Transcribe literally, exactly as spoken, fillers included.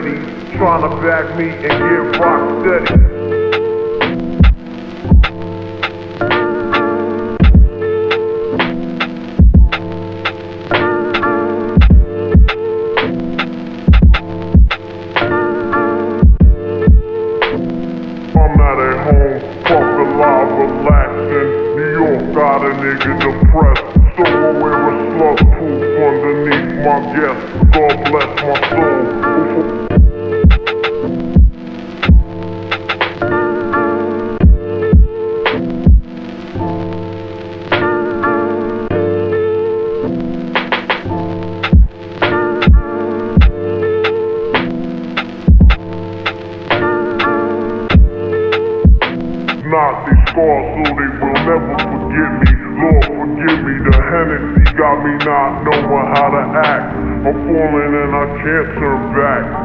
ready, trying to back me and get rock steady. I'm not at home, fuck alive, relaxing. New York got a nigga depressed, so I wear a slug proof underneath my guest. God bless my soul. Not these scars so they will never forget me. Lord forgive me, the Hennessy got me not knowing how to act. I'm falling and I can't turn back.